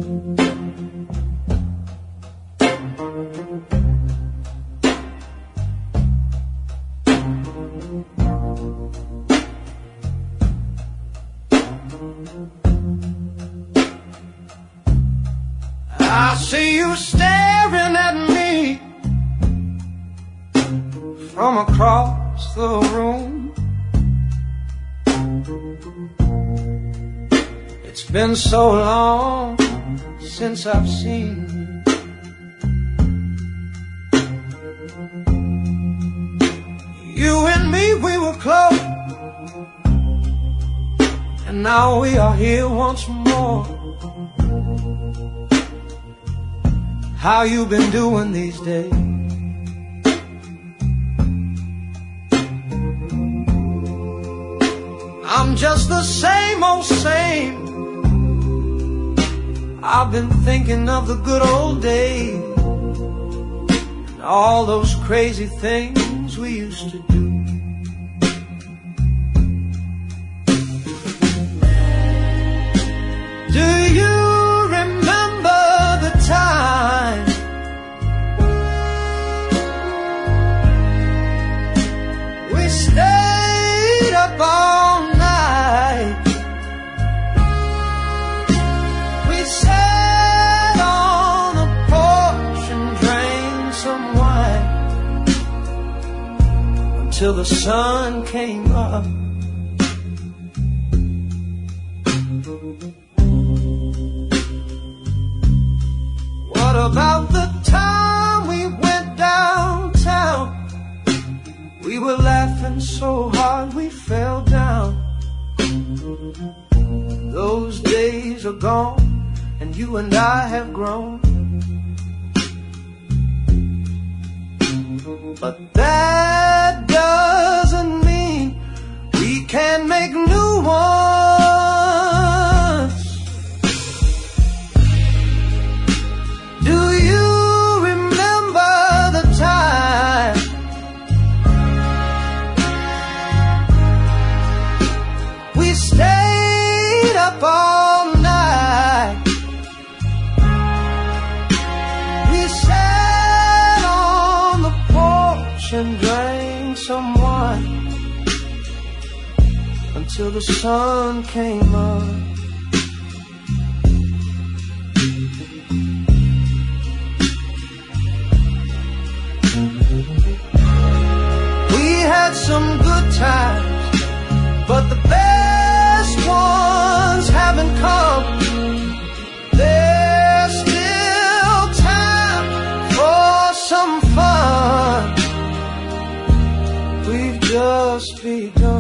I see you staring at me from across the room. It's been so long since I've seen you. You and me, we were close, and now we are here once more. How you been doing these days? I'm just the same old same. I've been thinking of the good old days and all those crazy things we used to do. Do you remember the time we stayed up all night? We sat on the porch and drank some wine until the sun came up. What about the time we went downtown? We were laughing so hard we fell down. Those days are gone, and you and I have grown. But that doesn't mean we can't make new ones. Do you remember the time we stayed up all night? We sat on the porch and drank some wine until the sun came up. We had some good times, but the best ones haven't come. There's still time for some fun. We've just begun.